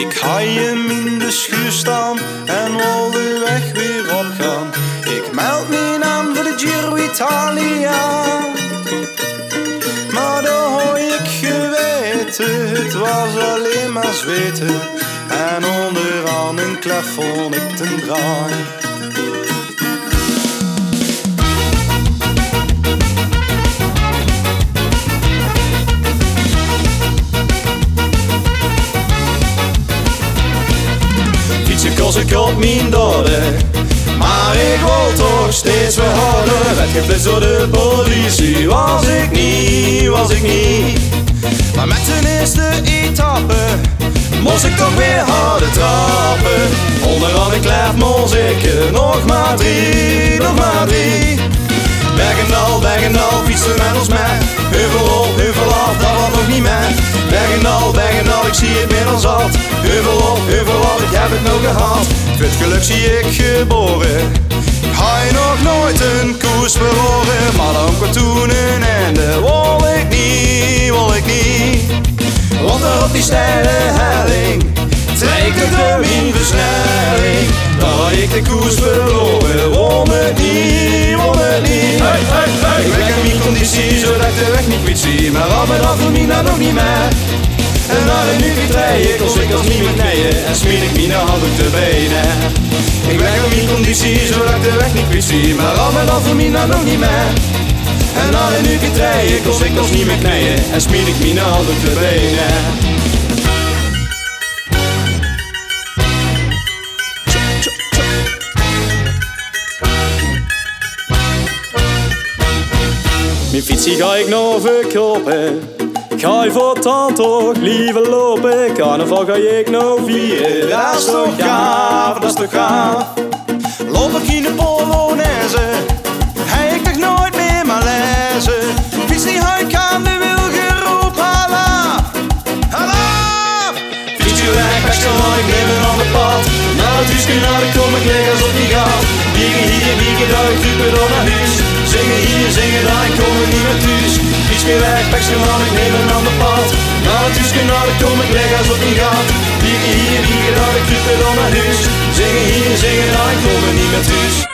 Ik ga hem in de schuur staan en wil de weg weer opgaan. Ik meld me aan voor de Giro Italia. Maar dan hoor ik geweten, het was alleen maar zweten. En onderaan een klef vond ik ten draai. Fietsen kost ik op mijn dode, maar ik wil toch steeds verhouden. Werd geflitst door de politie, was ik niet. Maar met de eerste etappe moest ik toch weer harder trappen. Onderaan de klef moest ik nog maar drie. Berg en dal, fietsen met ons mee. Heuvel op, heuvel af, dat was nog niet mee. Berg en dal, ik zie het meer dan zat. Heuvel op, ik heb het nou gehad. Voor het geluk zie ik geboren. Ik ga je nog nooit een koers verloren. Maar dan kwam toen een einde, wil ik niet. Want daar op die steile helling trek ik hem in versnelling. Dan had ik de koers verloren, won het niet. Hey. Ik werk aan mijn conditie, zodat ik de weg niet kwijt zie. Maar al met af doe ik dat nog niet meer. En na een uur rijd ik als niet meer knijden. En smiet ik mijn hand op de benen. Ik werk aan mijn conditie, zodat ik de weg niet kwijt zie. Maar al met af doe ik dat nog niet meer. En na een uur rijd ik als niet meer knijden. En smiet ik mijn hand op de benen. Mijn fietsie ga ik nog verkopen. Ik ga je voor tand toch liever lopen. Carnaval ga ik nog vieren. Dat is toch gaaf. Loop ik in de Polonaise, heb ik nog nooit meer malaise. Fiets die huik aan de wilgeroep, halaf. Fiets je weg, best wel, ik neem een ander pad. Naar het huis, naar de kom ik leeg als op die gaat. Wiegen hier, wiegen daar, ik dupe dan naar huis. Zingen hier, zingen daar, ik kom er niet meer thuis. Fiets meer weg, best wel, ik neem een ander pad. Naar het huis, naar de kom ik leeg als op die gaat. Wiegen hier, wiegen daar, ik dupe dan naar huis. Zingen hier, zingen daar, ik kom er niet meer thuis.